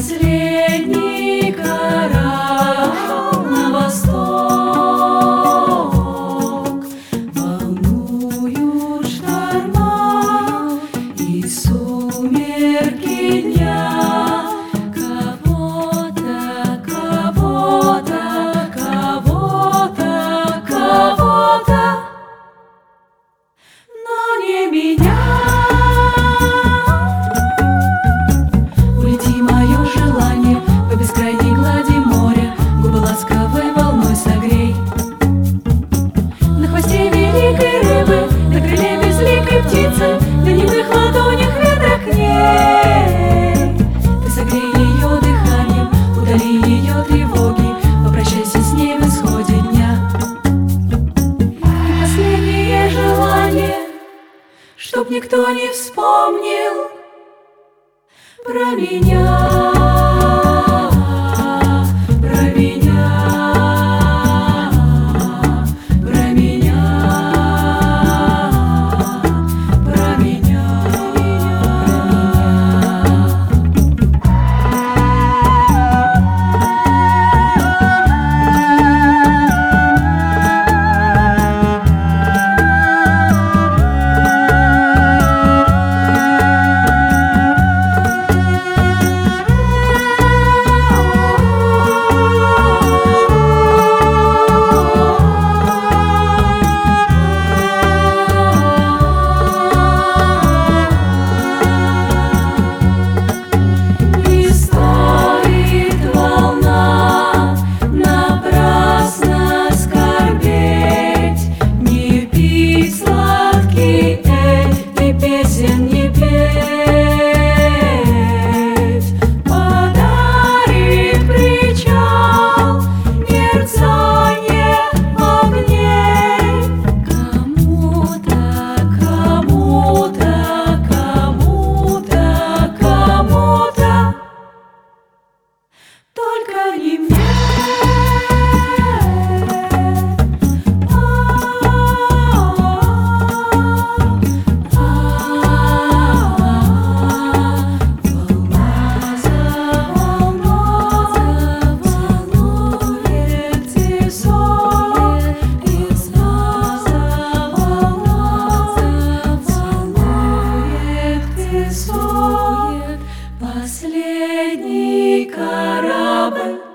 Последний корабль на восток. Волнуют шторма и сумерки дня. Кого-то, кого-то, кого-то, кого-то, но не меня. Улети, мое желание, по бескрайней глади моря, губы ласковой волной согрей. На хвосте великой рыбы, на крыле безликой птицы, на немых ладонях ветра к ней. Ты согрей ее дыханием, удали ее тревоги, попрощайся с ней в исходе дня. И последнее желание, чтоб никто не вспомнил про меня, про меня, про меня, про меня, только не мне. Последний корабль